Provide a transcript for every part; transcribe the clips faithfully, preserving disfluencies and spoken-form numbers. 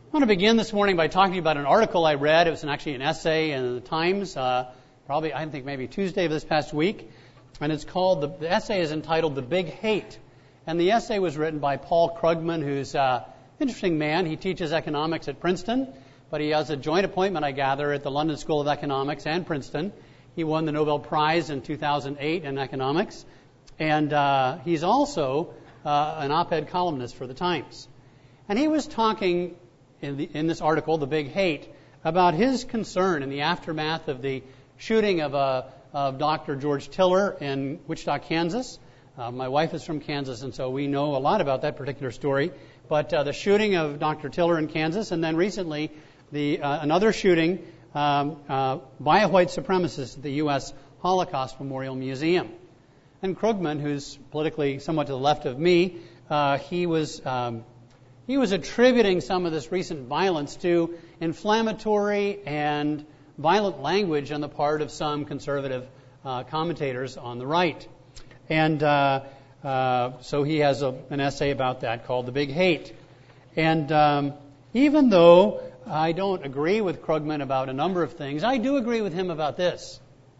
I want to begin this morning by talking about an article I read. It was actually an essay in the Times, uh, probably, I think maybe Tuesday of this past week. And it's called, the, the essay is entitled The Big Hate. And the essay was written by Paul Krugman, who's an interesting man. He teaches economics at Princeton, but he has a joint appointment, I gather, at the London School of Economics and Princeton. He won the Nobel Prize in two thousand eight in economics. And uh, he's also uh, an op-ed columnist for the Times. And he was talking in, the, in this article, The Big Hate, about his concern in the aftermath of the shooting of, uh, of Doctor George Tiller in Wichita, Kansas. Uh, my wife is from Kansas, and so we know a lot about that particular story. But uh, the shooting of Doctor Tiller in Kansas, and then recently the uh, another shooting um, uh, by a white supremacist at the U S Holocaust Memorial Museum. And Krugman, who's politically somewhat to the left of me, uh, he was um, he was attributing some of this recent violence to inflammatory and violent language on the part of some conservative uh, commentators on the right. And uh, uh, so he has a, an essay about that called The Big Hate. And um, even though I don't agree with Krugman about a number of things, I do agree with him about this.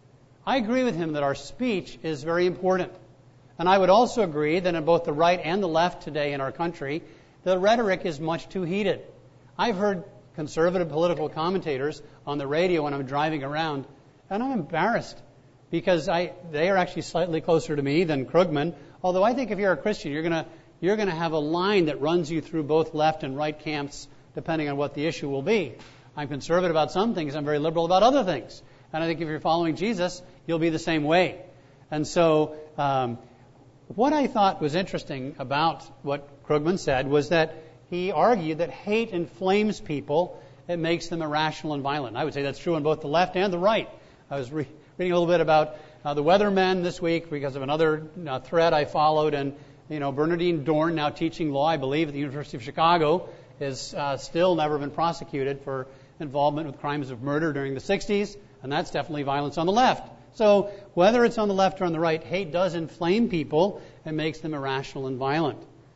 I agree with him that our speech is very important. And I would also agree that in both the right and the left today in our country, the rhetoric is much too heated. I've heard conservative political commentators on the radio when I'm driving around, and I'm embarrassed because I they are actually slightly closer to me than Krugman. Although I think if you're a Christian, you're gonna you're gonna have a line that runs you through both left and right camps, depending on what the issue will be. I'm conservative about some things. I'm very liberal about other things. And I think if you're following Jesus, you'll be the same way. And so um, what I thought was interesting about what Krugman said was that he argued that hate inflames people. It makes them irrational and violent. I would say that's true on both the left and the right. I was re- reading a little bit about uh, the weathermen this week because of another uh, thread I followed. And, you know, Bernardine Dorn, now teaching law, I believe, at the University of Chicago, is uh, still never been prosecuted for involvement with crimes of murder during the sixties. And that's definitely violence on the left. So whether it's on the left or on the right, hate does inflame people and makes them irrational and violent.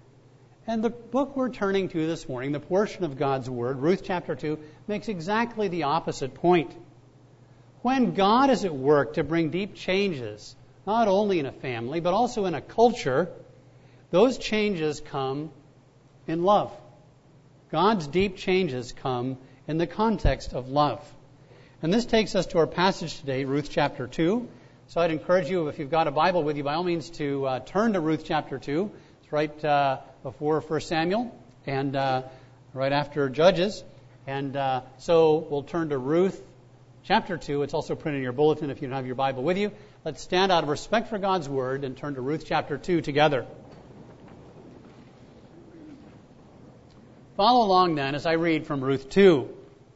And the book we're turning to this morning, the portion of God's Word, Ruth chapter two, makes exactly the opposite point. When God is at work to bring deep changes, not only in a family, but also in a culture, those changes come in love. God's deep changes come in the context of love. And this takes us to our passage today, Ruth chapter two. So I'd encourage you, if you've got a Bible with you, by all means to uh, turn to Ruth chapter two. It's right uh, before First Samuel and uh, right after Judges. And uh, so we'll turn to Ruth chapter two. It's also printed in your bulletin if you don't have your Bible with you. Let's stand out of respect for God's Word and turn to Ruth chapter two together. Follow along then as I read from Ruth two.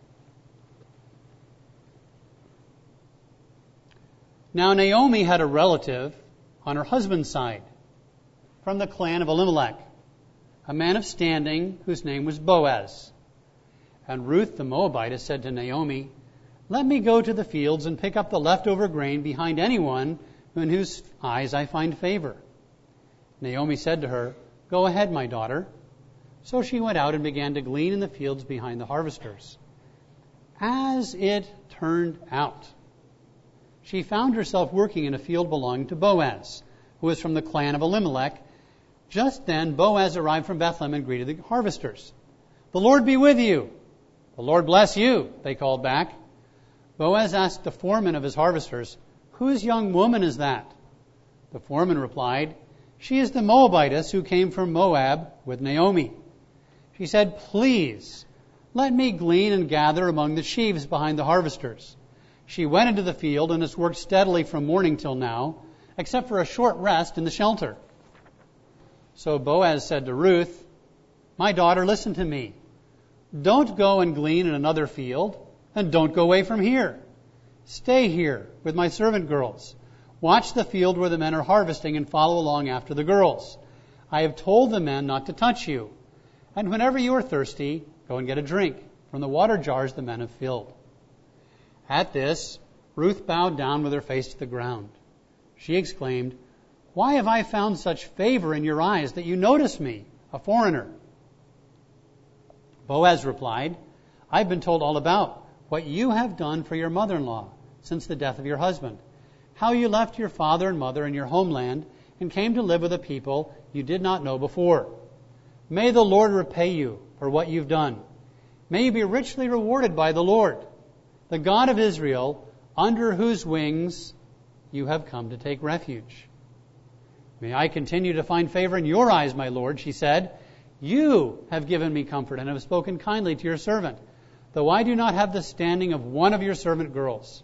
Now Naomi had a relative on her husband's side from the clan of Elimelech, a man of standing whose name was Boaz. And Ruth the Moabitess said to Naomi, "Let me go to the fields and pick up the leftover grain behind anyone in whose eyes I find favor." Naomi said to her, "Go ahead, my daughter." So she went out and began to glean in the fields behind the harvesters. As it turned out, she found herself working in a field belonging to Boaz, who was from the clan of Elimelech. Just then Boaz arrived from Bethlehem and greeted the harvesters. "The Lord be with you." "The Lord bless you," they called back. Boaz asked the foreman of his harvesters, "Whose young woman is that?" The foreman replied, "She is the Moabitess who came from Moab with Naomi." She said, "Please, let me glean and gather among the sheaves behind the harvesters." She went into the field and has worked steadily from morning till now, except for a short rest in the shelter. So Boaz said to Ruth, "My daughter, listen to me. Don't go and glean in another field, and don't go away from here. Stay here with my servant girls. Watch the field where the men are harvesting and follow along after the girls. I have told the men not to touch you. And whenever you are thirsty, go and get a drink from the water jars the men have filled." At this, Ruth bowed down with her face to the ground. She exclaimed, "Why have I found such favor in your eyes that you notice me, a foreigner?" Boaz replied, I've been told all about what you have done for your mother-in-law since the death of your husband, how you left your father and mother in your homeland and came to live with a people you did not know before. May the Lord repay you for what you've done. May you be richly rewarded by the Lord, the God of Israel, under whose wings you have come to take refuge. May I continue to find favor in your eyes, my Lord, she said. You have given me comfort and have spoken kindly to your servant, though I do not have the standing of one of your servant girls.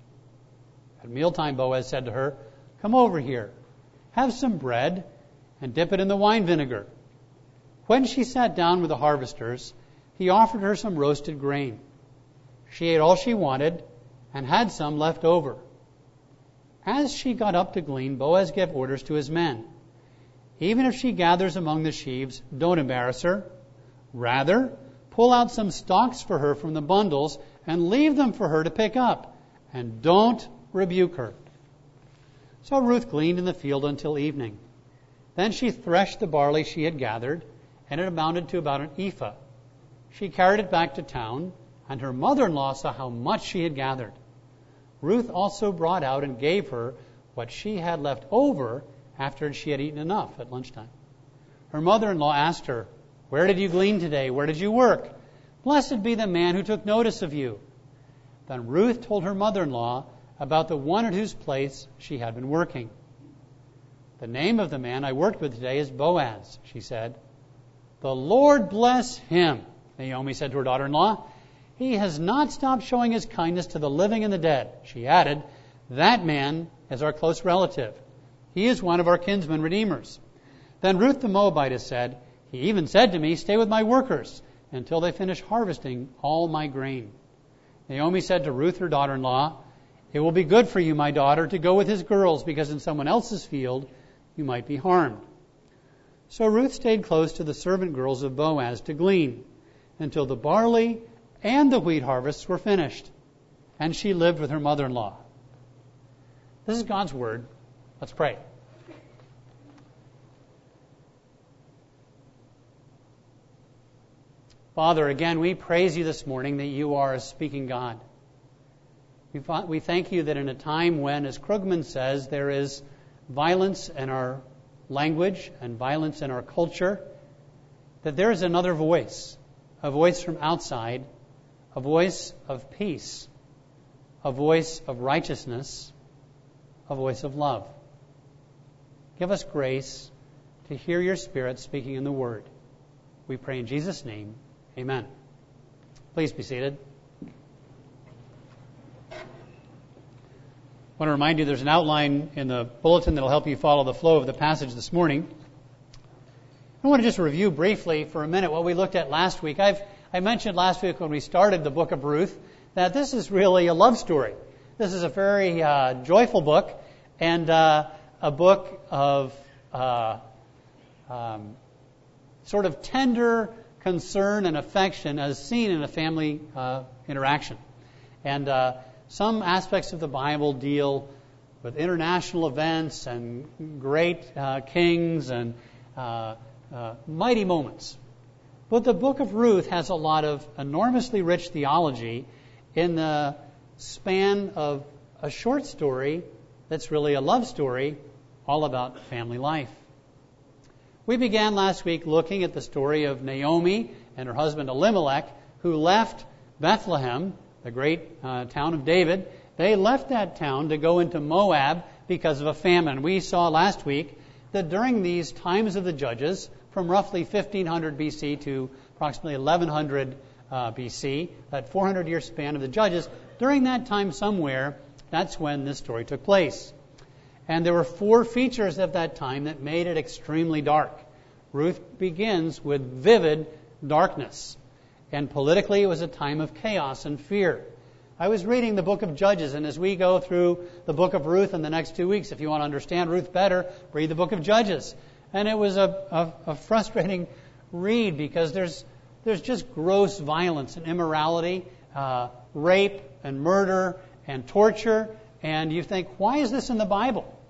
At mealtime, Boaz said to her, Come over here, have some bread, and dip it in the wine vinegar. When she sat down with the harvesters, he offered her some roasted grain. She ate all she wanted and had some left over. As she got up to glean, Boaz gave orders to his men. Even if she gathers among the sheaves, don't embarrass her. Rather, pull out some stalks for her from the bundles and leave them for her to pick up. And don't rebuke her. So Ruth gleaned in the field until evening. Then she threshed the barley she had gathered, and it amounted to about an ephah. She carried it back to town, and her mother-in-law saw how much she had gathered. Ruth also brought out and gave her what she had left over after she had eaten enough at lunchtime. Her mother-in-law asked her, Where did you glean today? Where did you work? Blessed be the man who took notice of you. Then Ruth told her mother-in-law about the one at whose place she had been working. The name of the man I worked with today is Boaz, she said. The Lord bless him, Naomi said to her daughter-in-law. He has not stopped showing his kindness to the living and the dead. She added, That man is our close relative. He is one of our kinsman redeemers. Then Ruth the Moabitess said, He even said to me, Stay with my workers until they finish harvesting all my grain. Naomi said to Ruth, her daughter-in-law, It will be good for you, my daughter, to go with his girls, because in someone else's field you might be harmed. So Ruth stayed close to the servant girls of Boaz to glean until the barley and the wheat harvests were finished, and she lived with her mother-in-law. This is God's word. Let's pray. Father, again, we praise you this morning that you are a speaking God. We, we thank you that in a time when, as Krugman says, there is violence in our language and violence in our culture, that there is another voice, a voice from outside, a voice of peace, a voice of righteousness, a voice of love. Give us grace to hear your Spirit speaking in the Word. We pray in Jesus' name. Amen. Please be seated. I want to remind you there's an outline in the bulletin that will help you follow the flow of the passage this morning. I want to just review briefly for a minute what we looked at last week. I've I mentioned last week when we started the book of Ruth that this is really a love story. This is a very uh, joyful book and uh, a book of uh, um, sort of tender concern and affection as seen in a family uh, interaction. And uh, some aspects of the Bible deal with international events and great uh, kings and uh, uh, mighty moments. But the book of Ruth has a lot of enormously rich theology in the span of a short story that's really a love story all about family life. We began last week looking at the story of Naomi and her husband Elimelech, who left Bethlehem, the great uh, town of David. They left that town to go into Moab because of a famine. We saw last week that during these times of the judges, from roughly fifteen hundred B C to approximately eleven hundred uh, B C, that four hundred year span of the judges, during that time somewhere, that's when this story took place. And there were four features of that time that made it extremely dark. Ruth begins with vivid darkness. And politically, it was a time of chaos and fear. I was reading the book of Judges, and as we go through the book of Ruth in the next two weeks, if you want to understand Ruth better, read the book of Judges. And it was a, a, a frustrating read because there's there's just gross violence and immorality, uh, rape and murder and torture. And you think, why is this in the Bible?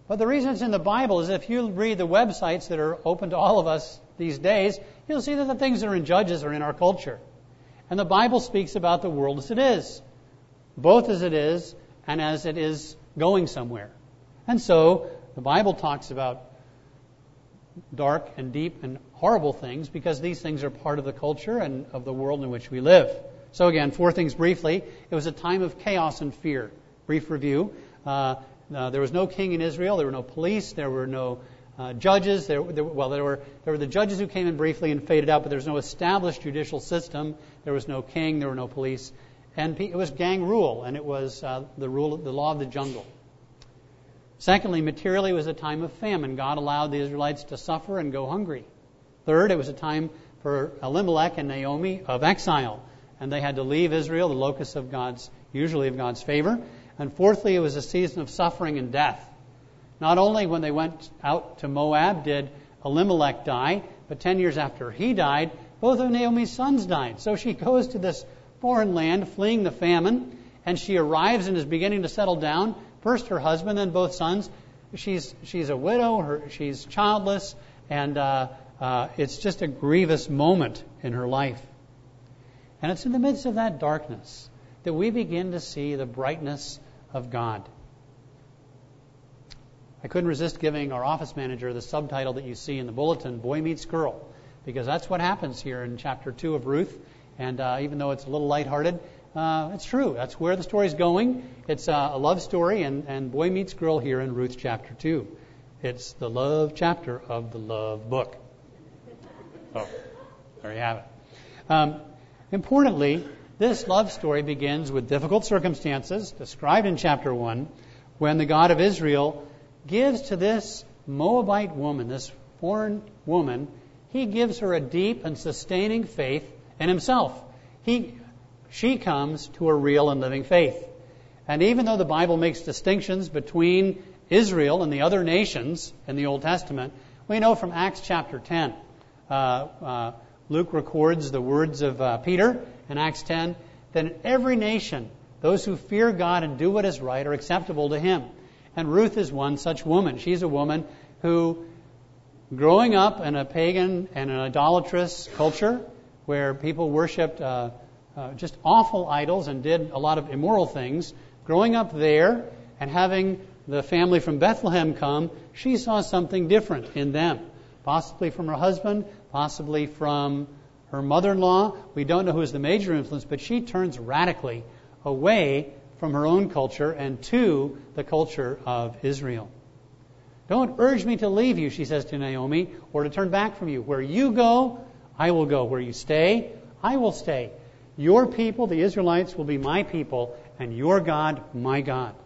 But the reason it's in the Bible is if you read the websites that are open to all of us these days, you'll see that the things that are in Judges are in our culture. And the Bible speaks about the world as it is, both as it is and as it is going somewhere. And so the Bible talks about dark and deep and horrible things because these things are part of the culture and of the world in which we live. So again, four things briefly. It was a time of chaos and fear. Brief review. Uh, uh, there was no king in Israel. There were no police. There were no uh, judges. There, there, well, there were there were the judges who came in briefly and faded out, but there was no established judicial system. There was no king. There were no police. And it was gang rule, and it was uh, the rule, the law of the jungle. Secondly, materially, it was a time of famine. God allowed the Israelites to suffer and go hungry. Third, it was a time for Elimelech and Naomi of exile, and they had to leave Israel, the locus of God's, usually of God's favor. And fourthly, it was a season of suffering and death. Not only when they went out to Moab did Elimelech die, but ten years after he died, both of Naomi's sons died. So she goes to this foreign land, fleeing the famine, and she arrives and is beginning to settle down. First her husband, then both sons. She's she's a widow, her, she's childless, and uh, uh, it's just a grievous moment in her life. And it's in the midst of that darkness that we begin to see the brightness of God. I couldn't resist giving our office manager the subtitle that you see in the bulletin, Boy Meets Girl, because that's what happens here in chapter two of Ruth. And uh, even though it's a little lighthearted, uh, it's true. That's where the story's going. It's uh, a love story, and, and boy meets girl here in Ruth chapter two. It's the love chapter of the love book. Oh, there you have it. Um, importantly, this love story begins with difficult circumstances described in chapter one, when the God of Israel gives to this Moabite woman, this foreign woman, he gives her a deep and sustaining faith in himself. He, she comes to a real and living faith. And even though the Bible makes distinctions between Israel and the other nations in the Old Testament, we know from Acts chapter ten, uh, uh, Luke records the words of uh, Peter in Acts ten, that in every nation, those who fear God and do what is right are acceptable to Him. And Ruth is one such woman. She's a woman who, growing up in a pagan and an idolatrous culture, where people worshipped uh, uh, just awful idols and did a lot of immoral things, growing up there and having the family from Bethlehem come, she saw something different in them. Possibly from her husband, possibly from her mother-in-law. We don't know who is the major influence, but she turns radically away from her own culture and to the culture of Israel. Don't urge me to leave you, she says to Naomi, or to turn back from you. Where you go, I will go. Where you stay, I will stay. Your people, the Israelites, will be my people, and your God, my God.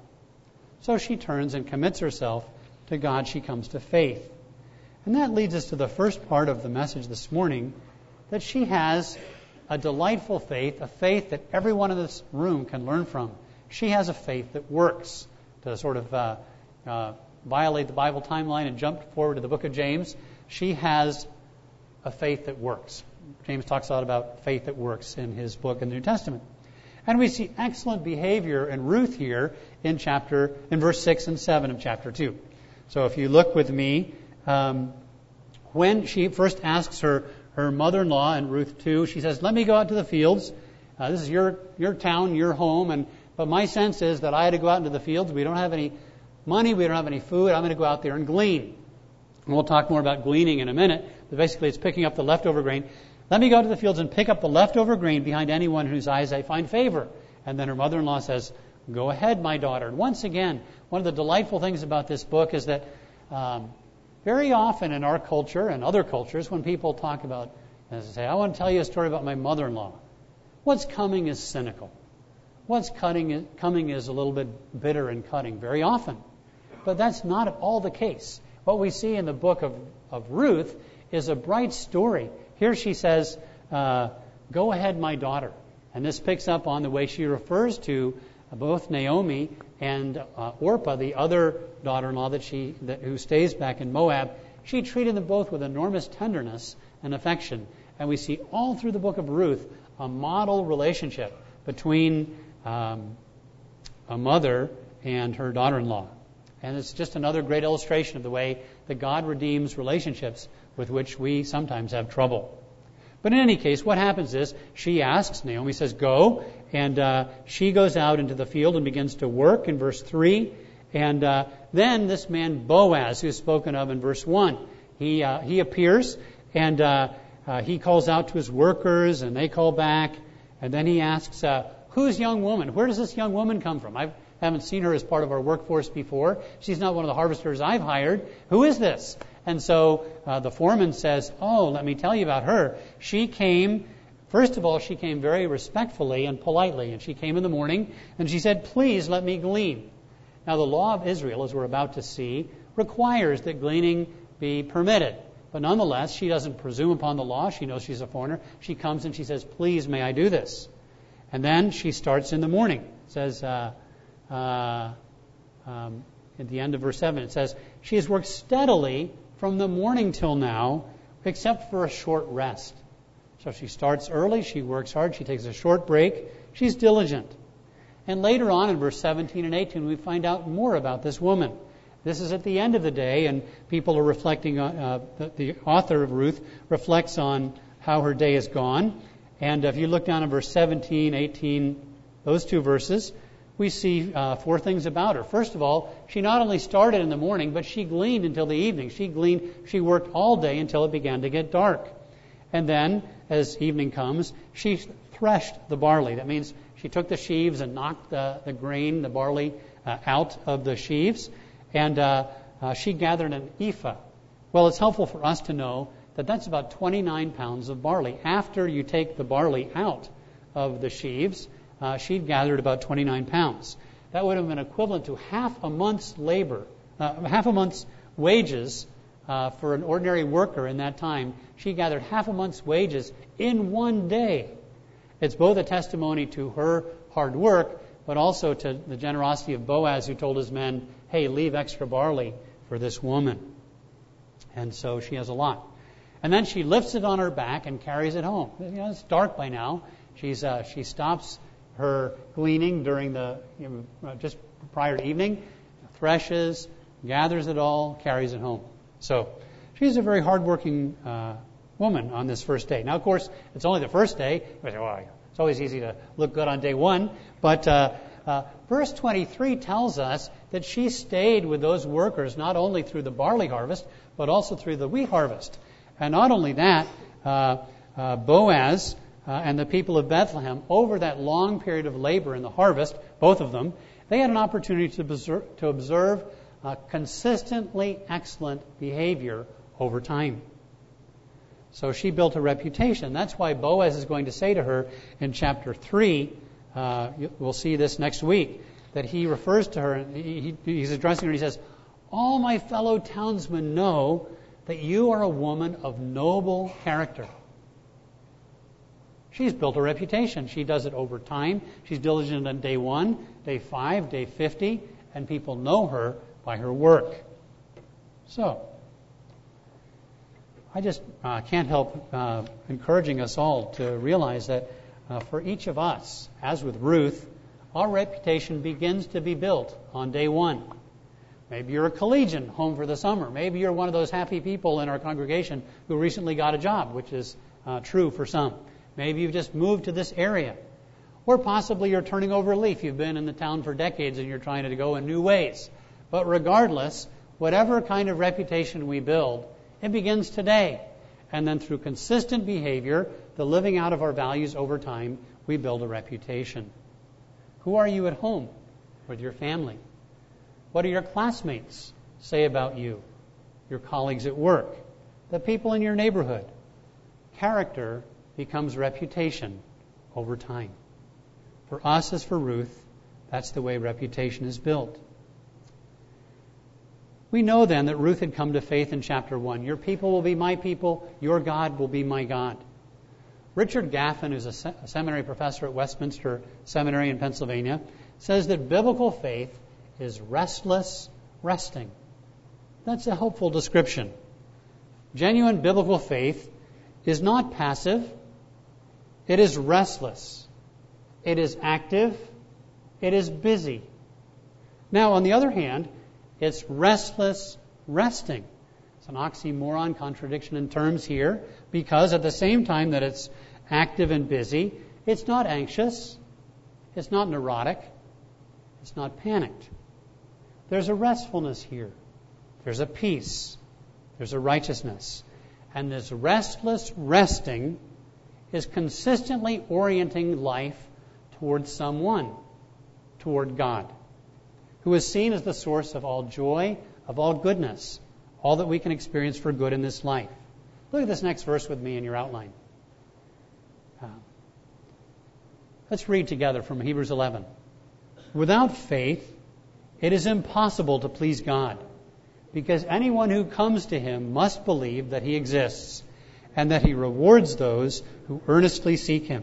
So she turns and commits herself to God. She comes to faith. And that leads us to the first part of the message this morning, that she has a delightful faith, a faith that everyone in this room can learn from. She has a faith that works. To sort of uh, uh, violate the Bible timeline and jump forward to the book of James, she has a faith that works. James talks a lot about faith that works in his book in the New Testament. And we see excellent behavior in Ruth here in chapter, in verse six and seven of chapter two. So if you look with me, um, when she first asks her, her mother-in-law in Ruth two, she says, let me go out to the fields. Uh, this is your, your town, your home, and but my sense is that I had to go out into the fields. We don't have any money, we don't have any food. I'm going to go out there and glean. And we'll talk more about gleaning in a minute. But basically, it's picking up the leftover grain. Let me go to the fields and pick up the leftover grain behind anyone whose eyes I find favor. And then her mother-in-law says, go ahead, my daughter. And once again, one of the delightful things about this book is that um, very often in our culture and other cultures, when people talk about, as I say, I want to tell you a story about my mother-in-law, what's coming is cynical. What's cutting, coming is a little bit bitter and cutting very often. But that's not at all the case. What we see in the book of, of Ruth is a bright story. Here she says, uh, go ahead, my daughter. And this picks up on the way she refers to both Naomi and uh, Orpah, the other daughter-in-law that she that, who stays back in Moab. She treated them both with enormous tenderness and affection. And we see all through the book of Ruth a model relationship between um, a mother and her daughter-in-law. And it's just another great illustration of the way that God redeems relationships with which we sometimes have trouble. But in any case, what happens is she asks, Naomi says, go, and uh, she goes out into the field and begins to work in verse three. And uh, then this man Boaz, who's spoken of in verse one, he uh, he appears, and uh, uh, he calls out to his workers, and they call back. And then he asks, uh, who's young woman? Where does this young woman come from? I haven't seen her as part of our workforce before. She's not one of the harvesters I've hired. Who is this? And so uh, the foreman says, oh, let me tell you about her. She came, first of all, she came very respectfully and politely. And she came in the morning, and she said, please let me glean. Now, the law of Israel, as we're about to see, requires that gleaning be permitted. But nonetheless, she doesn't presume upon the law. She knows she's a foreigner. She comes and she says, please, may I do this? And then she starts in the morning. It says, uh, uh, um, at the end of verse seven, it says, she has worked steadily from the morning till now, except for a short rest. So she starts early, she works hard, she takes a short break, she's diligent. And later on in verse seventeen and eighteen, we find out more about this woman. This is at the end of the day, and people are reflecting on, uh, the, the author of Ruth reflects on how her day has gone. And if you look down in verse seventeen, eighteen, those two verses, we see uh, four things about her. First of all, she not only started in the morning, but she gleaned until the evening. She gleaned, she worked all day until it began to get dark. And then, as evening comes, she threshed the barley. That means she took the sheaves and knocked the, the grain, the barley, uh, out of the sheaves. And uh, uh, she gathered an ephah. Well, it's helpful for us to know that that's about twenty-nine pounds of barley. After you take the barley out of the sheaves, Uh, she'd gathered about twenty-nine pounds. That would have been equivalent to half a month's labor, uh, half a month's wages uh, for an ordinary worker in that time. She gathered half a month's wages in one day. It's both a testimony to her hard work, but also to the generosity of Boaz, who told his men, hey, leave extra barley for this woman. And so she has a lot. And then she lifts it on her back and carries it home. You know, it's dark by now. She's uh, she stops her gleaning during the, you know, just prior to evening, threshes, gathers it all, carries it home. So she's a very hardworking uh, woman on this first day. Now, of course, it's only the first day. Well, it's always easy to look good on day one. But uh, uh, verse twenty-three tells us that she stayed with those workers not only through the barley harvest, but also through the wheat harvest. And not only that, uh, uh, Boaz Uh, and the people of Bethlehem, over that long period of labor in the harvest, both of them, they had an opportunity to observe, to observe uh, consistently excellent behavior over time. So she built a reputation. That's why Boaz is going to say to her in chapter three, uh, we'll see this next week, that he refers to her, and he, he's addressing her, and he says, all my fellow townsmen know that you are a woman of noble character. She's built a reputation. She does it over time. She's diligent on day one, day five, day fifty, and people know her by her work. So, I just uh, can't help uh, encouraging us all to realize that uh, for each of us, as with Ruth, our reputation begins to be built on day one. Maybe you're a collegian home for the summer. Maybe you're one of those happy people in our congregation who recently got a job, which is uh, true for some. Maybe you've just moved to this area. Or possibly you're turning over a leaf. You've been in the town for decades and you're trying to go in new ways. But regardless, whatever kind of reputation we build, it begins today. And then through consistent behavior, the living out of our values over time, we build a reputation. Who are you at home with your family? What do your classmates say about you? Your colleagues at work? The people in your neighborhood? Character becomes reputation over time. For us, as for Ruth, that's the way reputation is built. We know then that Ruth had come to faith in chapter one. Your people will be my people, your God will be my God. Richard Gaffin, who's a, se- a seminary professor at Westminster Seminary in Pennsylvania, says that biblical faith is restless resting. That's a helpful description. Genuine biblical faith is not passive. It is restless. It is active. It is busy. Now, on the other hand, It's restless resting. It's an oxymoron, contradiction in terms here, because at the same time that it's active and busy, it's not anxious, it's not neurotic, it's not panicked. There's a restfulness here. There's a peace. There's a righteousness. And this restless resting is consistently orienting life toward someone, toward God, who is seen as the source of all joy, of all goodness, all that we can experience for good in this life. Look at this next verse with me in your outline. Uh, let's read together from Hebrews eleven. Without faith, it is impossible to please God, because anyone who comes to Him must believe that He exists and that He rewards those who earnestly seek Him.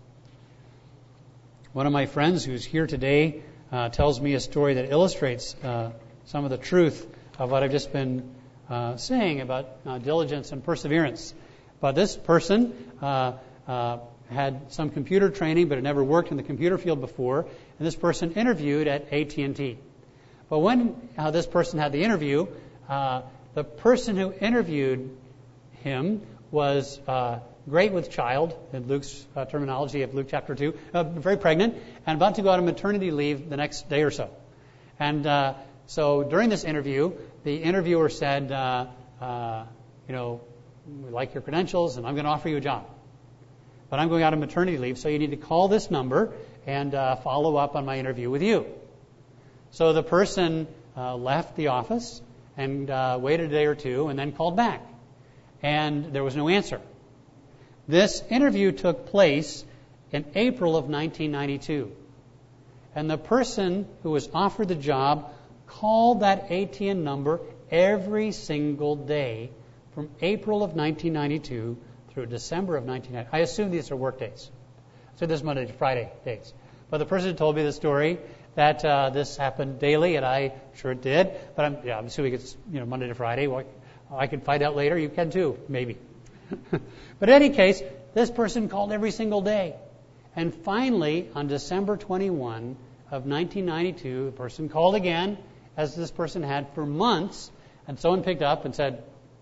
One of my friends who's here today uh, tells me a story that illustrates uh, some of the truth of what I've just been uh, saying about uh, diligence and perseverance. But this person uh, uh, had some computer training but had never worked in the computer field before, and this person interviewed at A T and T. But when uh, this person had the interview, uh, the person who interviewed him was uh, great with child, in Luke's uh, terminology of Luke chapter two, uh, very pregnant, and about to go out on maternity leave the next day or so. And uh, so during this interview, the interviewer said, uh, uh, you know, we like your credentials, and I'm going to offer you a job. But I'm going out on maternity leave, so you need to call this number and uh, follow up on my interview with you. So the person uh, left the office and uh, waited a day or two and then called back. And there was no answer. This interview took place in April of nineteen ninety-two. And the person who was offered the job called that A T and number every single day from April of nineteen ninety-two through December of nineteen ninety. I assume these are work days. So this is Monday to Friday days. But the person who told me the story that uh, this happened daily, and I sure it did. But I'm, yeah, I'm assuming it's you know Monday to Friday. Well, I can find out later. You can too, maybe. But in any case, this person called every single day. And finally, on December twenty-first of nineteen ninety-two, the person called again, as this person had for months, and someone picked up and said,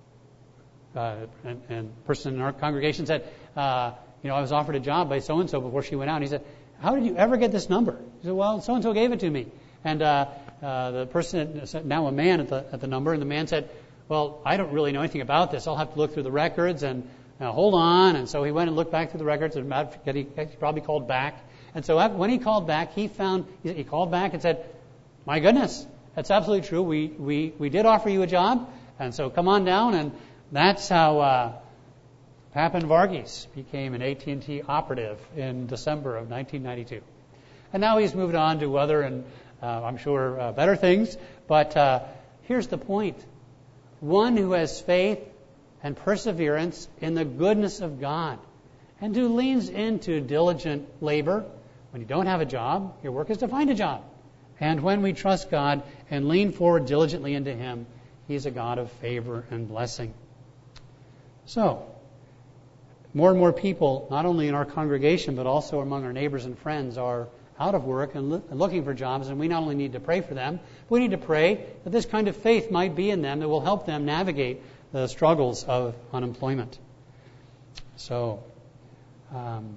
uh, and, and the person in our congregation said, uh, you know, I was offered a job by so-and-so before she went out. And he said, how did you ever get this number? He said, well, so-and-so gave it to me. And uh, uh, the person, now a man at the, at the number, and the man said, well, I don't really know anything about this. I'll have to look through the records and uh, hold on. And so he went and looked back through the records, and he probably called back. And so when he called back, he found, he called back and said, my goodness, that's absolutely true. We, we, we did offer you a job. And so come on down. And that's how uh, Papin Varghese became an A T and T operative in December of nineteen ninety-two. And now he's moved on to other and uh, I'm sure uh, better things. But uh, here's the point. One who has faith and perseverance in the goodness of God and who leans into diligent labor. When you don't have a job, your work is to find a job. And when we trust God and lean forward diligently into Him, He's a God of favor and blessing. So, more and more people, not only in our congregation, but also among our neighbors and friends, are out of work and lo- looking for jobs, and we not only need to pray for them, but we need to pray that this kind of faith might be in them that will help them navigate the struggles of unemployment. So, um,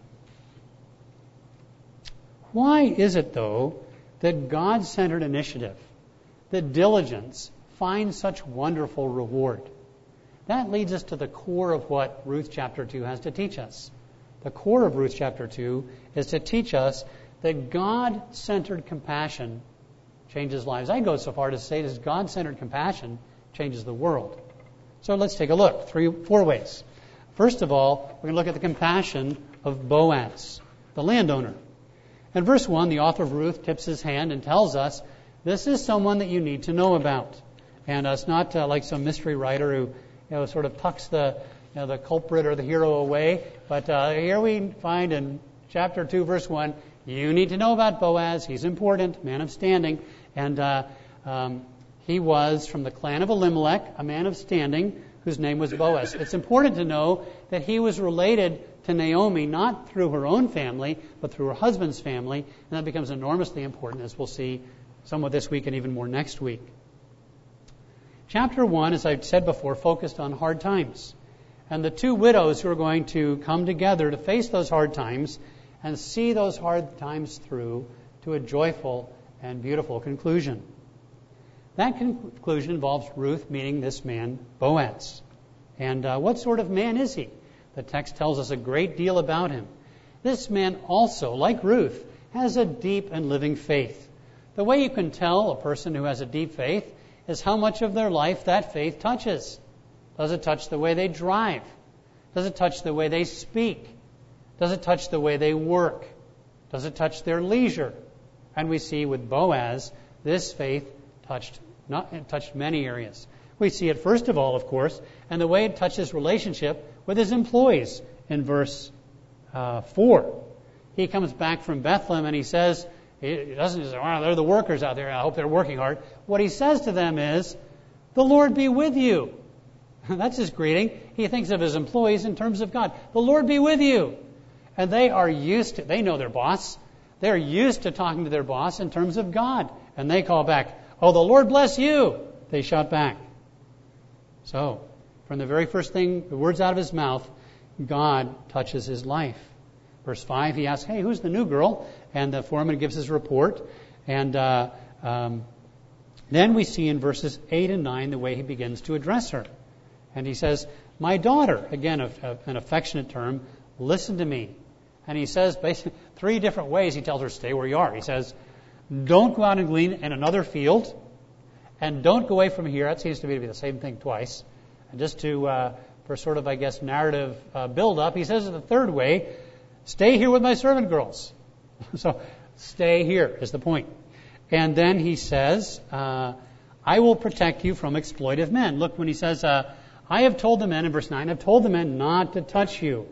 why is it, though, that God-centered initiative, that diligence, finds such wonderful reward? That leads us to the core of what Ruth chapter two has to teach us. The core of Ruth chapter two is to teach us that God-centered compassion changes lives. I go so far to say that God-centered compassion changes the world. So let's take a look. Three, four ways. First of all, we're going to look at the compassion of Boaz, the landowner. In verse one, the author of Ruth tips his hand and tells us, this is someone that you need to know about. And uh, it's not uh, like some mystery writer who you know, sort of tucks the you know, the culprit or the hero away. But uh, here we find in chapter two, verse one, you need to know about Boaz. He's important, man of standing. And uh, um, he was from the clan of Elimelech, a man of standing, whose name was Boaz. It's important to know that he was related to Naomi, not through her own family, but through her husband's family. And that becomes enormously important, as we'll see somewhat this week and even more next week. Chapter one, as I've said before, focused on hard times. And the two widows who are going to come together to face those hard times and see those hard times through to a joyful and beautiful conclusion. That conclusion involves Ruth meeting this man, Boaz. And uh, what sort of man is he? The text tells us a great deal about him. This man also, like Ruth, has a deep and living faith. The way you can tell a person who has a deep faith is how much of their life that faith touches. Does it touch the way they drive? Does it touch the way they speak? Does it touch the way they work? Does it touch their leisure? And we see with Boaz, this faith touched not it touched many areas. We see it first of all, of course, and the way it touches relationship with his employees in verse uh, four. He comes back from Bethlehem and he says, he doesn't say, "Wow, they're the workers out there. I hope they're working hard." What he says to them is, "The Lord be with you." That's his greeting. He thinks of his employees in terms of God. "The Lord be with you." And they are used to, they know their boss. They're used to talking to their boss in terms of God. And they call back, "Oh, the Lord bless you." They shout back. So, from the very first thing, the words out of his mouth, God touches his life. Verse five, he asks, "Hey, who's the new girl?" And the foreman gives his report. And uh, um, then we see in verses eight and nine the way he begins to address her. And he says, "My daughter," again, a, a, an affectionate term, "listen to me." And he says, basically, three different ways he tells her, stay where you are. He says, don't go out and glean in another field, and don't go away from here. That seems to me to be the same thing twice. And just to, uh, for sort of, I guess, narrative uh, build-up, he says in the third way, stay here with my servant girls. So, stay here is the point. And then he says, uh, I will protect you from exploitive men. Look, when he says, uh, I have told the men, in verse nine, I've told the men not to touch you.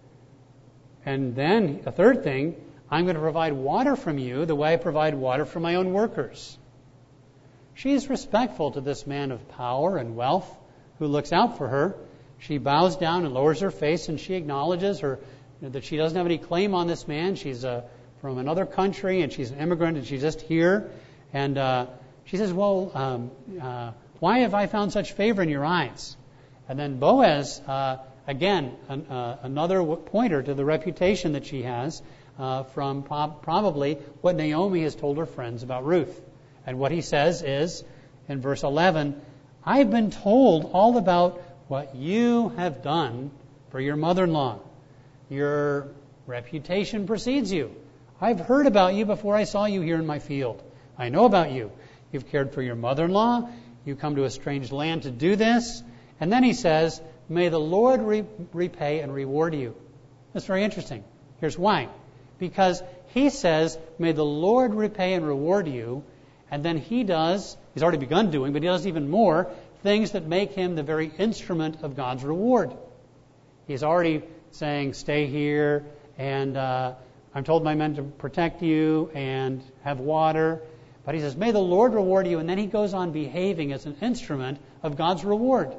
And then, a third thing, I'm going to provide water from you the way I provide water for my own workers. She is respectful to this man of power and wealth who looks out for her. She bows down and lowers her face, and she acknowledges her that she doesn't have any claim on this man. She's uh, from another country, and she's an immigrant, and she's just here. And uh, she says, well, um, uh, why have I found such favor in your eyes? And then Boaz, uh, again, an, uh, another pointer to the reputation that she has uh, from prob- probably what Naomi has told her friends about Ruth. And what he says is, in verse eleven, I've been told all about what you have done for your mother-in-law. Your reputation precedes you. I've heard about you before I saw you here in my field. I know about you. You've cared for your mother-in-law. You come to a strange land to do this. And then he says, may the Lord re- repay and reward you. That's very interesting. Here's why. Because he says, may the Lord repay and reward you. And then he does, he's already begun doing, but he does even more, things that make him the very instrument of God's reward. He's already saying, stay here, and uh, I'm told my men to protect you and have water. But he says, may the Lord reward you. And then he goes on behaving as an instrument of God's reward.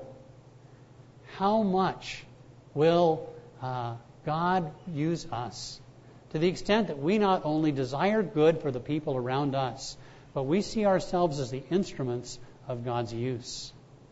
How much will uh, God use us? To the extent that we not only desire good for the people around us, but we see ourselves as the instruments of God's use.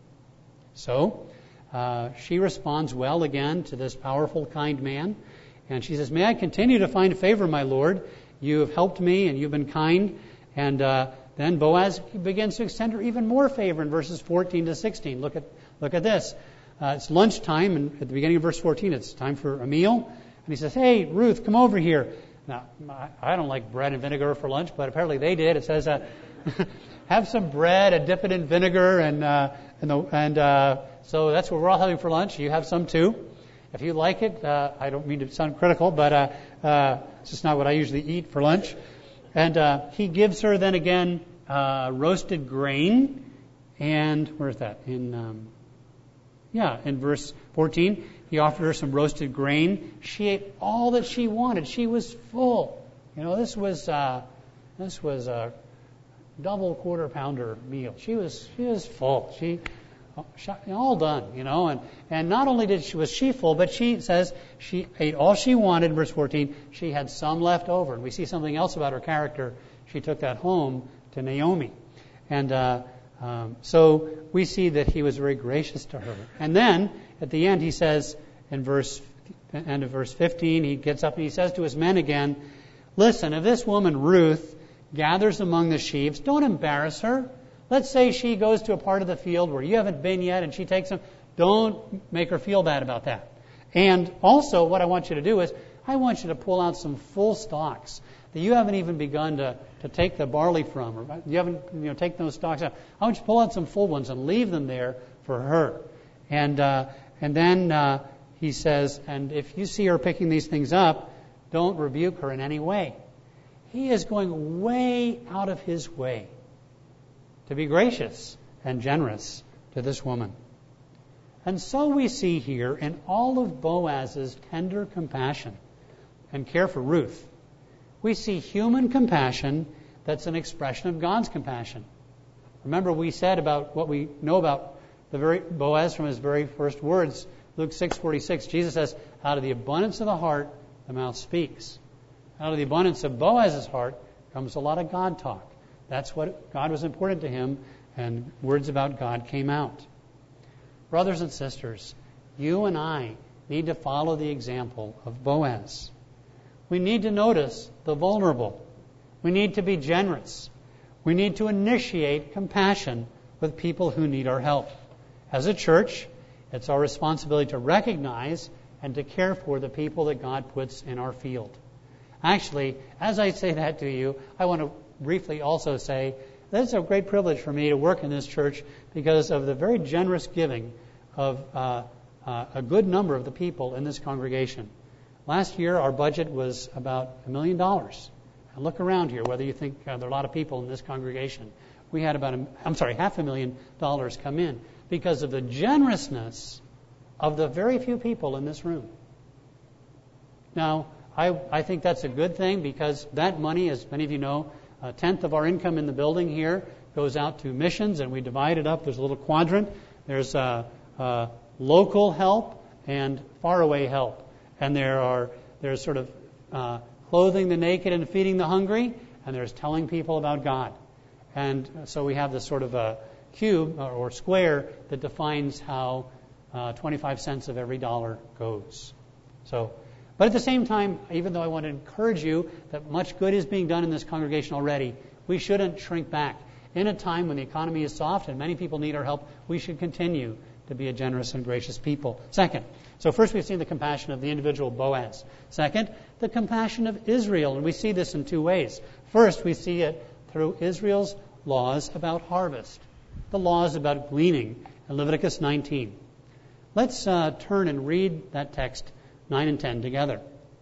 So, uh, she responds well again to this powerful, kind man. And she says, may I continue to find favor, my Lord? You have helped me and you've been kind. And uh, then Boaz begins to extend her even more favor in verses fourteen to sixteen. Look at look at this. Uh, it's lunchtime, and at the beginning of verse fourteen, it's time for a meal. And he says, hey, Ruth, come over here. Now, I don't like bread and vinegar for lunch, but apparently they did. It says, uh, have some bread and dip it in vinegar. And uh, and, the, and uh, so that's what we're all having for lunch. You have some too. If you like it, uh, I don't mean to sound critical, but uh, uh, it's just not what I usually eat for lunch. And uh, he gives her then again uh, roasted grain. And where's that? In um, yeah, in verse fourteen. He offered her some roasted grain. She ate all that she wanted. She was full. You know, this was uh, this was a double quarter pounder meal. She was she was full. She, she all done. You know, and and not only did she was she full, but she says she ate all she wanted. Verse fourteen. She had some left over, and we see something else about her character. She took that home to Naomi, and uh, Um, so we see that he was very gracious to her. And then at the end he says in verse end of verse fifteen, he gets up and he says to his men again, listen, if this woman Ruth gathers among the sheaves, don't embarrass her. Let's say she goes to a part of the field where you haven't been yet and she takes them. Don't make her feel bad about that. And also what I want you to do is I want you to pull out some full stalks that you haven't even begun to, to take the barley from, or you haven't, you know, take those stalks out. I want you to pull out some full ones and leave them there for her. And uh, and then uh, he says, and if you see her picking these things up, don't rebuke her in any way. He is going way out of his way to be gracious and generous to this woman. And so we see here in all of Boaz's tender compassion and care for Ruth, we see human compassion that's an expression of God's compassion. Remember we said about what we know about the very Boaz from his very first words, Luke six forty-six, Jesus says, out of the abundance of the heart, the mouth speaks. Out of the abundance of Boaz's heart comes a lot of God talk. That's what God was important to him, and words about God came out. Brothers and sisters, you and I need to follow the example of Boaz. We need to notice the vulnerable. We need to be generous. We need to initiate compassion with people who need our help. As a church, it's our responsibility to recognize and to care for the people that God puts in our field. Actually, as I say that to you, I want to briefly also say that it's a great privilege for me to work in this church because of the very generous giving of uh, uh, a good number of the people in this congregation. Last year, our budget was about a million dollars. And look around here, whether you think uh, there are a lot of people in this congregation. We had about, a, I'm sorry, half a million dollars come in because of the generousness of the very few people in this room. Now, I, I think that's a good thing because that money, as many of you know, a tenth of our income in the building here goes out to missions, and we divide it up. There's a little quadrant. There's uh, uh, local help and faraway help. And there are there's sort of uh, clothing the naked and feeding the hungry, and there's telling people about God. And so we have this sort of a cube or, or square that defines how uh, twenty-five cents of every dollar goes. So, but at the same time, even though I want to encourage you that much good is being done in this congregation already, we shouldn't shrink back. In a time when the economy is soft and many people need our help, we should continue to be a generous and gracious people. Second, so first we've seen the compassion of the individual Boaz. Second, the compassion of Israel, and we see this in two ways. First, we see it through Israel's laws about harvest, the laws about gleaning in Leviticus nineteen. Let's uh, turn and read that text, nine and ten, together.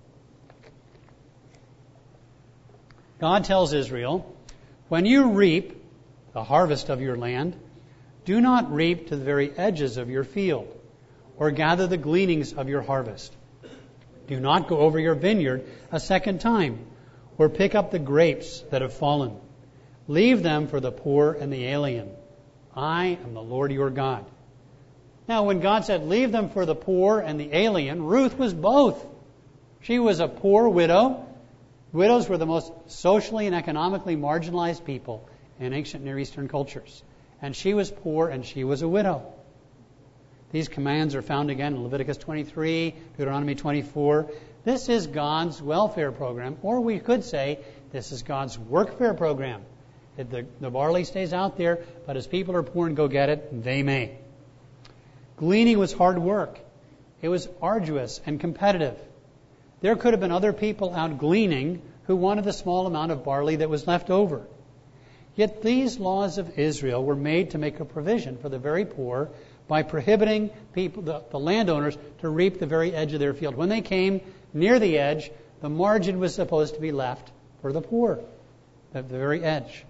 God tells Israel, when you reap the harvest of your land, do not reap to the very edges of your field, or gather the gleanings of your harvest. Do not go over your vineyard a second time, or pick up the grapes that have fallen. Leave them for the poor and the alien. I am the Lord your God. Now, when God said, leave them for the poor and the alien, Ruth was both. She was a poor widow. Widows were the most socially and economically marginalized people in ancient Near Eastern cultures. And she was poor and she was a widow. These commands are found again in Leviticus twenty-three, Deuteronomy twenty-four. This is God's welfare program, or we could say this is God's workfare program. The, the barley stays out there, but as people are poor and go get it, they may. Gleaning was hard work. It was arduous and competitive. There could have been other people out gleaning who wanted the small amount of barley that was left over. Yet these laws of Israel were made to make a provision for the very poor by prohibiting people, the, the landowners, to reap the very edge of their field. When they came near the edge, the margin was supposed to be left for the poor, at the very edge.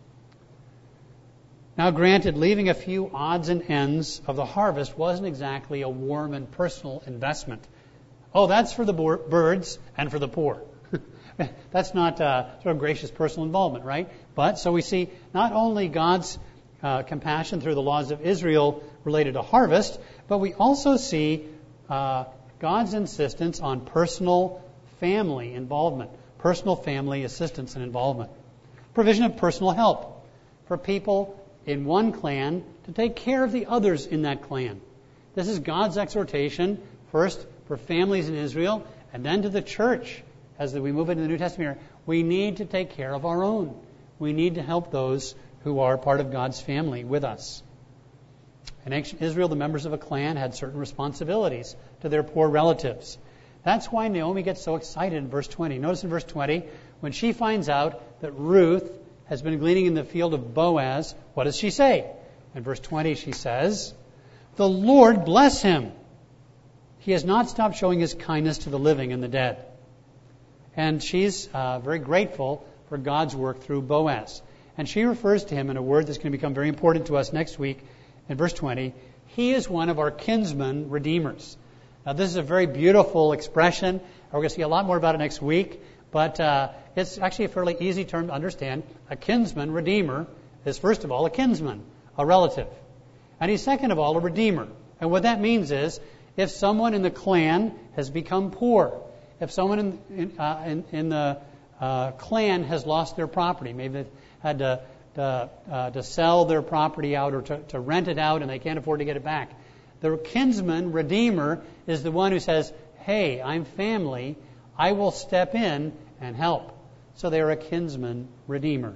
Now, granted, leaving a few odds and ends of the harvest wasn't exactly a warm and personal investment. Oh, that's for the birds and for the poor. That's not uh, sort of gracious personal involvement, right? But so we see not only God's uh, compassion through the laws of Israel related to harvest, but we also see uh, God's insistence on personal family involvement, personal family assistance and involvement. Provision of personal help for people in one clan to take care of the others in that clan. This is God's exhortation, first for families in Israel, and then to the church. As we move into the New Testament, we need to take care of our own. We need to help those who are part of God's family with us. In ancient Israel, the members of a clan had certain responsibilities to their poor relatives. That's why Naomi gets so excited in verse twenty. Notice in verse twenty, when she finds out that Ruth has been gleaning in the field of Boaz, what does she say? In verse twenty, she says, "The Lord bless him. He has not stopped showing his kindness to the living and the dead." And she's uh, very grateful for God's work through Boaz. And she refers to him in a word that's going to become very important to us next week. In verse twenty, he is one of our kinsman redeemers. Now, this is a very beautiful expression. We're going to see a lot more about it next week. But uh, it's actually a fairly easy term to understand. A kinsman redeemer is, first of all, a kinsman, a relative. And he's, second of all, a redeemer. And what that means is, if someone in the clan has become poor, if someone in, in, uh, in, in the uh, clan has lost their property, maybe they've had to, to, uh, to sell their property out or to, to rent it out and they can't afford to get it back, the kinsman redeemer is the one who says, "Hey, I'm family. I will step in and help." So they are a kinsman redeemer.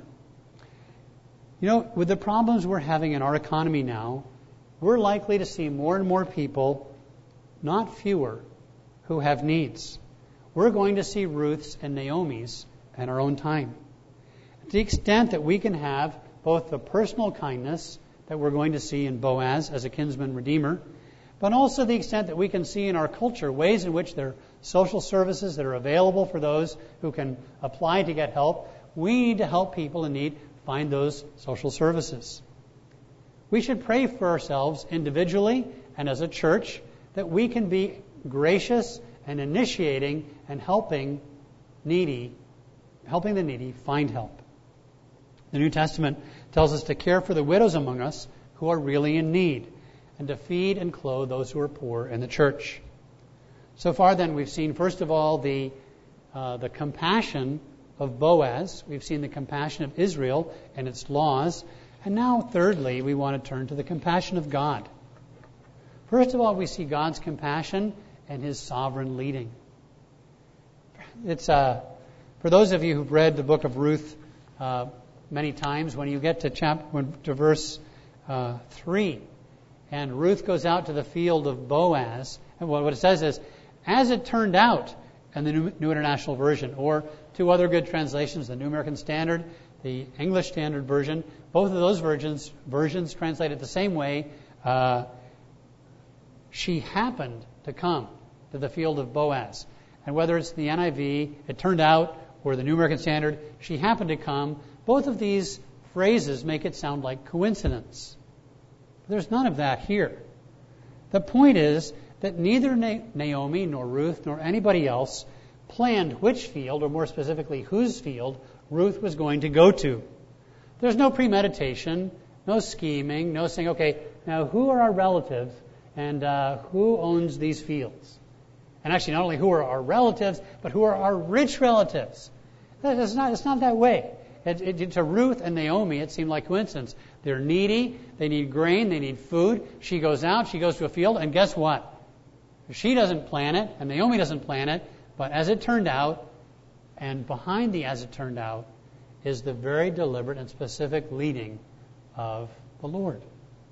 You know, with the problems we're having in our economy now, we're likely to see more and more people, not fewer, who have needs. We're going to see Ruths and Naomis in our own time. To the extent that we can have both the personal kindness that we're going to see in Boaz as a kinsman redeemer, but also the extent that we can see in our culture ways in which there are social services that are available for those who can apply to get help. We need to help people in need find those social services. We should pray for ourselves individually and as a church that we can be gracious and initiating and helping needy, helping the needy find help. The New Testament tells us to care for the widows among us who are really in need, and to feed and clothe those who are poor in the church. So far then, we've seen, first of all, the uh, the compassion of Boaz. We've seen the compassion of Israel and its laws. And now, thirdly, we want to turn to the compassion of God. First of all, we see God's compassion and His sovereign leading. It's uh, for those of you who've read the book of Ruth uh, many times, when you get to chapter to verse uh, three, and Ruth goes out to the field of Boaz, and what it says is, "As it turned out," in the New, New International Version, or two other good translations, the New American Standard, the English Standard Version, both of those versions versions translate it the same way. Uh, she happened to come to the field of Boaz. And whether it's the N I V, "it turned out," or the New American Standard, "she happened to come," both of these phrases make it sound like coincidence. There's none of that here. The point is that neither Naomi nor Ruth nor anybody else planned which field, or more specifically whose field, Ruth was going to go to. There's no premeditation, no scheming, no saying, okay, now who are our relatives and uh, who owns these fields? And actually, not only who are our relatives, but who are our rich relatives. It's not, it's not that way. It, it, to Ruth and Naomi, it seemed like coincidence. They're needy, they need grain, they need food. She goes out, she goes to a field, and guess what? She doesn't plan it, and Naomi doesn't plan it, but as it turned out, and behind the as it turned out, is the very deliberate and specific leading of the Lord.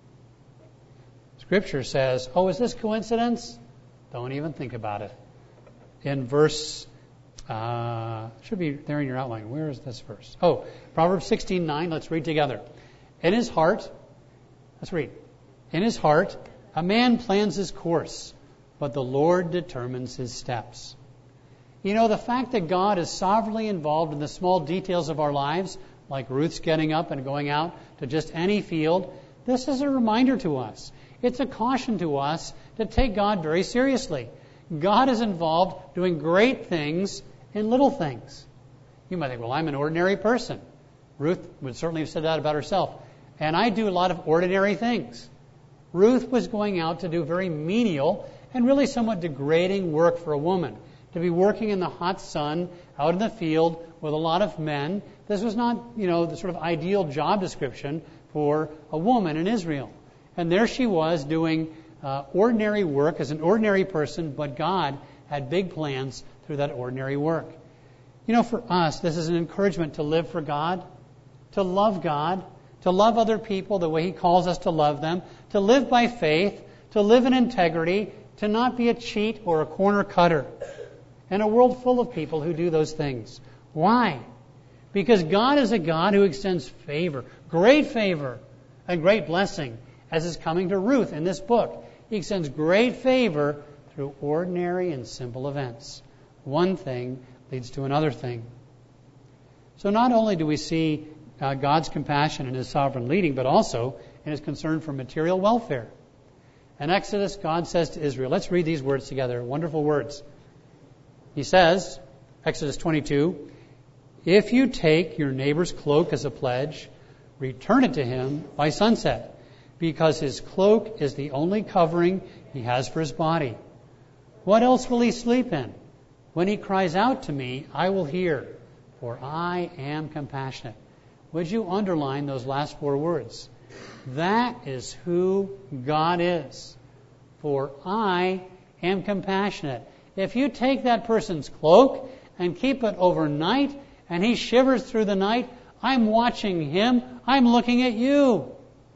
Scripture says, oh, is this coincidence? Don't even think about it. In verse, uh, should be there in your outline. Where is this verse? Oh, Proverbs sixteen nine. Let's read together. In his heart, let's read. In his heart, a man plans his course, but the Lord determines his steps. You know, the fact that God is sovereignly involved in the small details of our lives, like Ruth's getting up and going out to just any field, this is a reminder to us. It's a caution to us to take God very seriously. God is involved doing great things in little things. You might think, well, I'm an ordinary person. Ruth would certainly have said that about herself. And I do a lot of ordinary things. Ruth was going out to do very menial and really somewhat degrading work for a woman. To be working in the hot sun, out in the field with a lot of men. This was not, you know, the sort of ideal job description for a woman in Israel. And there she was doing uh, ordinary work as an ordinary person, but God had big plans through that ordinary work. You know, for us, this is an encouragement to live for God, to love God, to love other people the way He calls us to love them, to live by faith, to live in integrity, to not be a cheat or a corner cutter. In a world full of people who do those things. Why? Because God is a God who extends favor, great favor, and great blessing, as is coming to Ruth in this book. He extends great favor through ordinary and simple events. One thing leads to another thing. So not only do we see uh, God's compassion and His sovereign leading, but also in His concern for material welfare. In Exodus, God says to Israel, let's read these words together, wonderful words. He says, Exodus twenty-two, if you take your neighbor's cloak as a pledge, return it to him by sunset, because his cloak is the only covering he has for his body. What else will he sleep in? When he cries out to me, I will hear, for I am compassionate. Would you underline those last four words? That is who God is. For I am compassionate. If you take that person's cloak and keep it overnight and he shivers through the night, I'm watching him. I'm looking at you.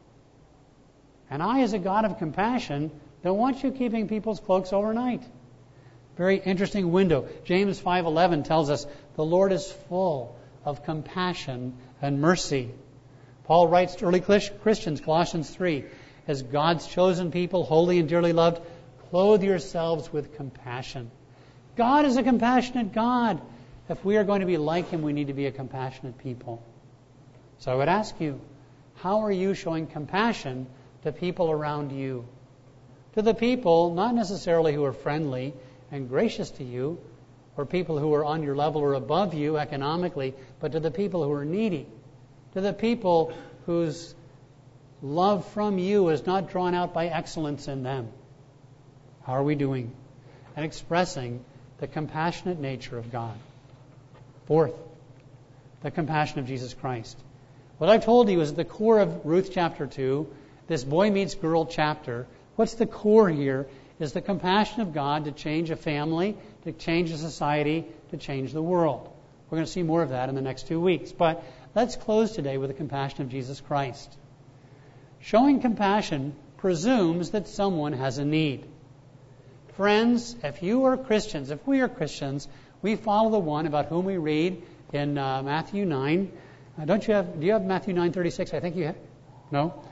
And I, as a God of compassion, don't want you keeping people's cloaks overnight. Very interesting window. James five eleven tells us the Lord is full of compassion and mercy. Paul writes to early Christians, Colossians three, as God's chosen people, holy and dearly loved, clothe yourselves with compassion. God is a compassionate God. If we are going to be like Him, we need to be a compassionate people. So I would ask you, how are you showing compassion to people around you? To the people, not necessarily who are friendly and gracious to you, or people who are on your level or above you economically, but to the people who are needy. To the people whose love from you is not drawn out by excellence in them. How are we doing? And expressing the compassionate nature of God. Fourth, the compassion of Jesus Christ. What I've told you is at the core of Ruth chapter two, this boy meets girl chapter. What's the core here is the compassion of God to change a family, to change a society, to change the world. We're going to see more of that in the next two weeks. But let's close today with the compassion of Jesus Christ. Showing compassion presumes that someone has a need. Friends, if you are Christians, if we are Christians, we follow the one about whom we read in uh, Matthew nine. Uh, don't you have? Do you have Matthew nine thirty-six? I think you have. No.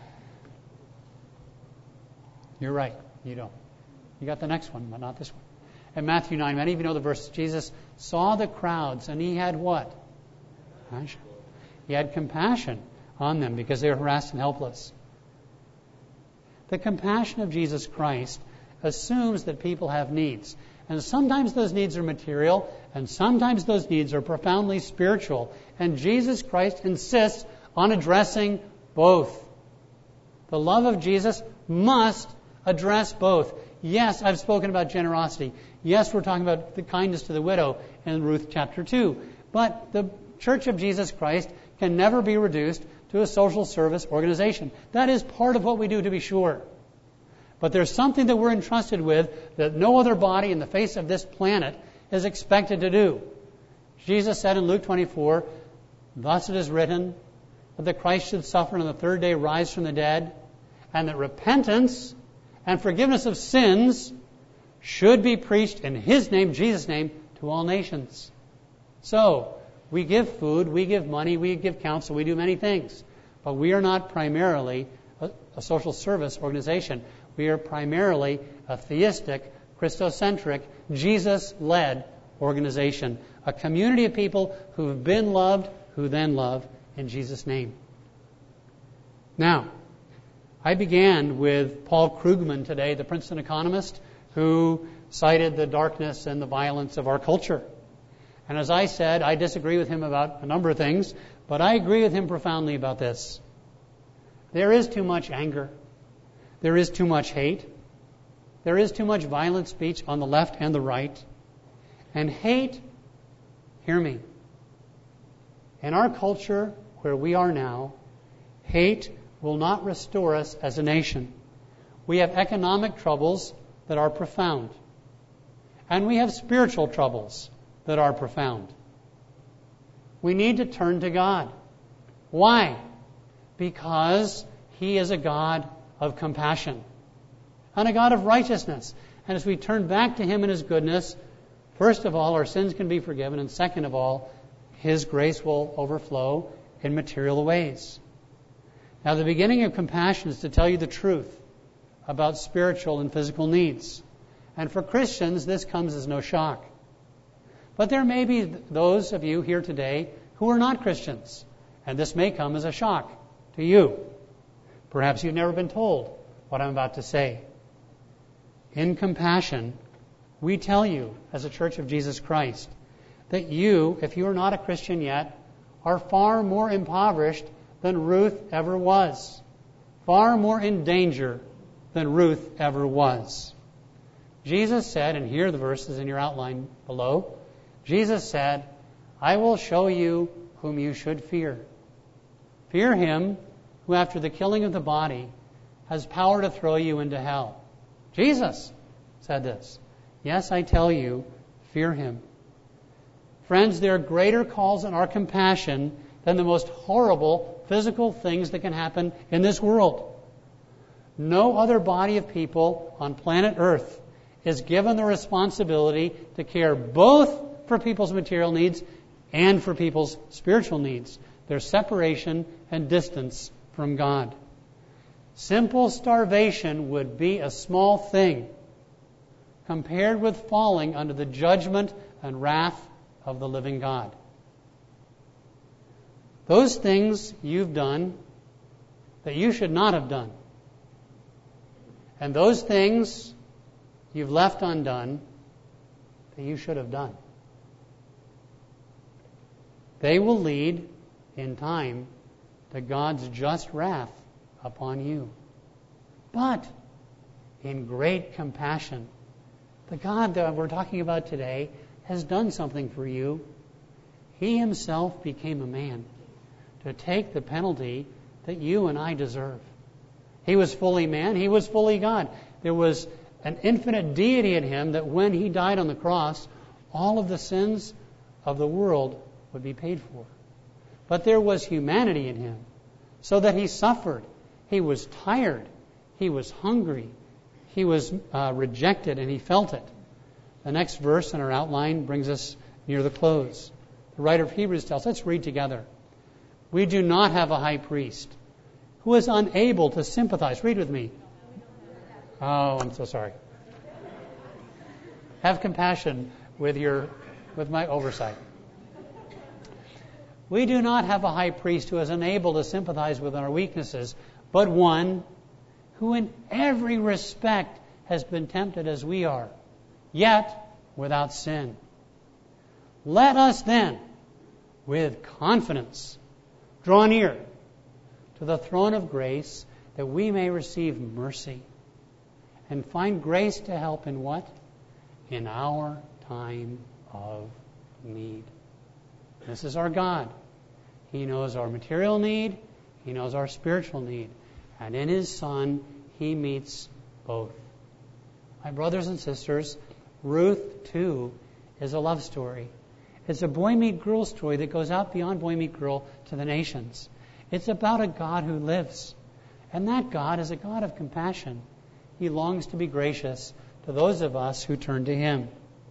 You're right. You don't. You got the next one, but not this one. In Matthew nine, many of you know the verse. Jesus saw the crowds, and He had what? Compassion. He had compassion on them because they were harassed and helpless. The compassion of Jesus Christ assumes that people have needs. And sometimes those needs are material, and sometimes those needs are profoundly spiritual. And Jesus Christ insists on addressing both. The love of Jesus must address both. Yes, I've spoken about generosity. Yes, we're talking about the kindness to the widow in Ruth chapter two. But the Church of Jesus Christ can never be reduced to a social service organization. That is part of what we do, to be sure. But there's something that we're entrusted with that no other body in the face of this planet is expected to do. Jesus said in Luke twenty-four, thus it is written that the Christ should suffer and on the third day rise from the dead, and that repentance and forgiveness of sins should be preached in His name, Jesus' name, to all nations. So, we give food, we give money, we give counsel, we do many things. But we are not primarily a, a social service organization. We are primarily a theistic, Christocentric, Jesus-led organization. A community of people who have been loved, who then love in Jesus' name. Now, I began with Paul Krugman today, the Princeton economist, who cited the darkness and the violence of our culture. And as I said, I disagree with him about a number of things, but I agree with him profoundly about this. There is too much anger. There is too much hate. There is too much violent speech on the left and the right. And hate, hear me, in our culture where we are now, hate will not restore us as a nation. We have economic troubles that are profound. And we have spiritual troubles that are profound. We need to turn to God. Why? Because He is a God of compassion and a God of righteousness. And as we turn back to Him in His goodness, first of all, our sins can be forgiven, and second of all, His grace will overflow in material ways. Now, the beginning of compassion is to tell you the truth about spiritual and physical needs. And for Christians, this comes as no shock. But there may be those of you here today who are not Christians, and this may come as a shock to you. Perhaps you've never been told what I'm about to say. In compassion, we tell you, as a Church of Jesus Christ, that you, if you are not a Christian yet, are far more impoverished than Ruth ever was, far more in danger than Ruth ever was. Jesus said, and here are the verses in your outline below, Jesus said, I will show you whom you should fear. Fear Him who, after the killing of the body, has power to throw you into hell. Jesus said this. Yes, I tell you, fear Him. Friends, there are greater calls on our compassion than the most horrible physical things that can happen in this world. No other body of people on planet Earth is given the responsibility to care both for people's material needs and for people's spiritual needs, their separation and distance from God. Simple starvation would be a small thing compared with falling under the judgment and wrath of the living God. Those things you've done that you should not have done, and those things you've left undone that you should have done, they will lead in time to God's just wrath upon you. But in great compassion, the God that we're talking about today has done something for you. He Himself became a man to take the penalty that you and I deserve. He was fully man. He was fully God. There was an infinite deity in Him that when He died on the cross, all of the sins of the world would be paid for. But there was humanity in Him, so that He suffered. He was tired. He was hungry. He was uh, rejected, and He felt it. The next verse in our outline brings us near the close. The writer of Hebrews tells us, let's read together. We do not have a high priest who is unable to sympathize. Read with me. Oh, I'm so sorry. Have compassion with your with my oversight. We do not have a high priest who is unable to sympathize with our weaknesses, but one who in every respect has been tempted as we are, yet without sin. Let us then, with confidence, draw near to the throne of grace that we may receive mercy and find grace to help in what? In our time of need. This is our God. He knows our material need. He knows our spiritual need. And in His Son, He meets both. My brothers and sisters, Ruth, too, is a love story. It's a boy meet girl story that goes out beyond boy meet girl to the nations. It's about a God who lives. And that God is a God of compassion. He longs to be gracious to those of us who turn to Him.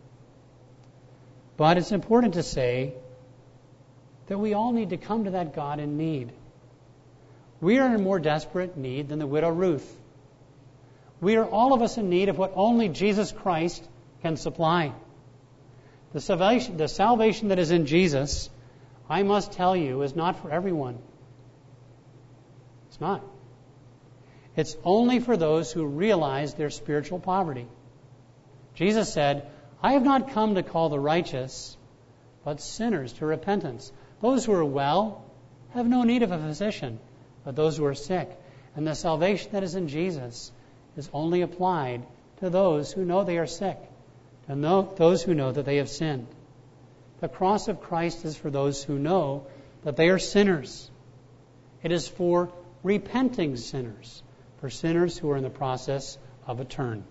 But it's important to say that we all need to come to that God in need. We are in more desperate need than the widow Ruth. We are all of us in need of what only Jesus Christ can supply. The salvation, the salvation that is in Jesus, I must tell you, is not for everyone. It's not. It's only for those who realize their spiritual poverty. Jesus said, I have not come to call the righteous, but sinners to repentance. Those who are well have no need of a physician, but those who are sick. And the salvation that is in Jesus is only applied to those who know they are sick, and those who know that they have sinned. The cross of Christ is for those who know that they are sinners. It is for repenting sinners, for sinners who are in the process of a turn.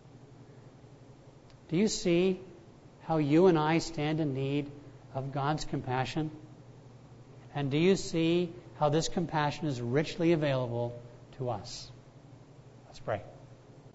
Do you see how you and I stand in need of God's compassion? And do you see how this compassion is richly available to us? Let's pray.